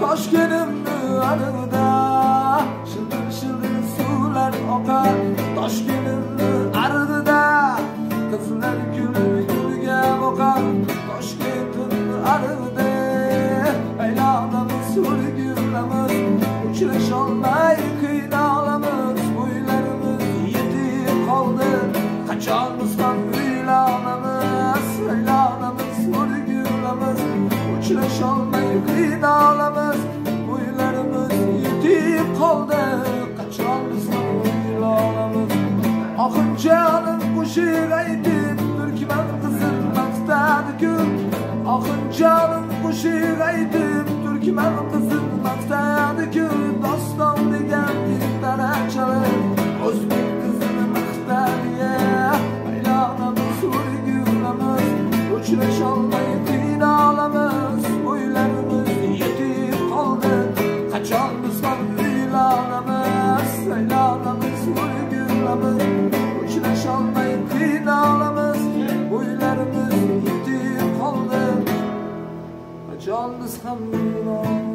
Toshkenimni arida shildir shildir suvlar oqar. Toshkenimni ardida qizlar gulga boqar. Toshkenimni ardida aylanamiz surgulamiz, uchrasholmay qiynalamiz. Bo'ylarimiz yetib qoldi, qachon biz ham uylanamiz. Aylanamiz surgulamiz, uchrasholmay qiynalamiz. Bo'ylarimiz yetib qoldi, qachon biz ham uylanamiz. Oxunchaning qo'shiq aytib Turkman qizil maqtadi-ku. Oxunchaning qo'shiq aytib Turkman qizil maqtadi-ku. Doston degan dildara chalib o'zbek qizini maqtadi. Aylanamiz surgulamiz, uchrasholmay qiynalamiz. Bo'ylarimiz yetib qoldi, qachon biz ham uylanamiz. Aylanamiz surgulamiz, uchrasholmay qiynalamiz. Bo'ylarimiz yetib qoldi, qachon biz ham uylanamiz.